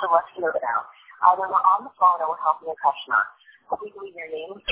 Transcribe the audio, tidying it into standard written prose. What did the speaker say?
So let's hear it out. Either we're on the phone or we're helping a customer. We believe your name